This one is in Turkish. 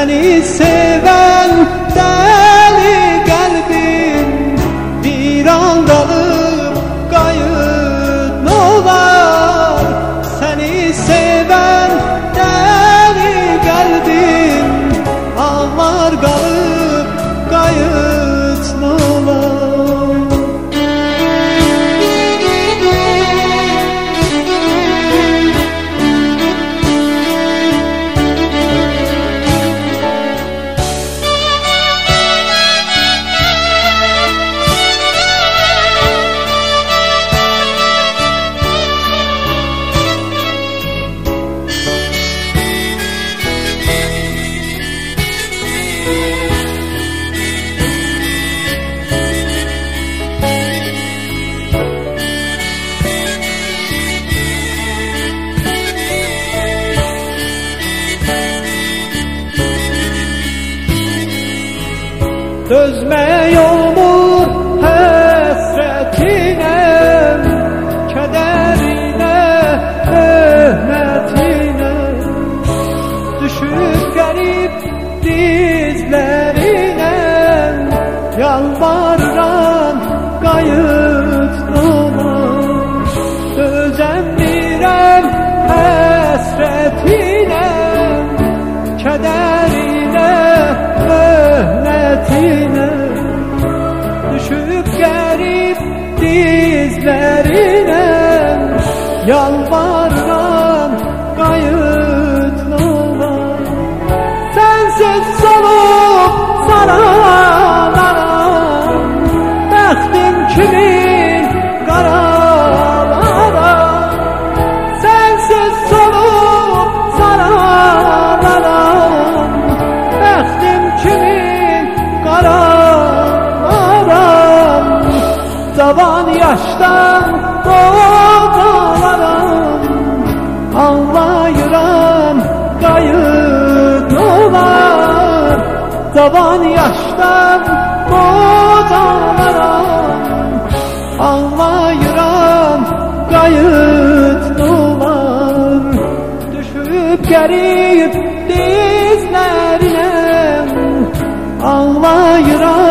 Seni seven deli kalbim bir an dalıp kayıt olar. Seni seven deli kalbim ağlar kalıp kayıt olar. Dözmeyomur hasretine, kederine, möhnetine. Düşüp garip dizlerine, yalvarıran kayıt olar. Dözemiren hasretine, kederine, möhnetine. Düşüp garip dizlerine, yalvarıran kayıt olar. Sensiz solup saralaram, bəxtim kimin qaralaram. Sensiz solup saralaram, bəxtim kimin qaralaram. Cavan yaşdan qocalaram, anlayıram kayıt olar. Cavan yaşdan qocalaram, anlayıram kayıt olar. Düşüp garip dizlerine, anlayıram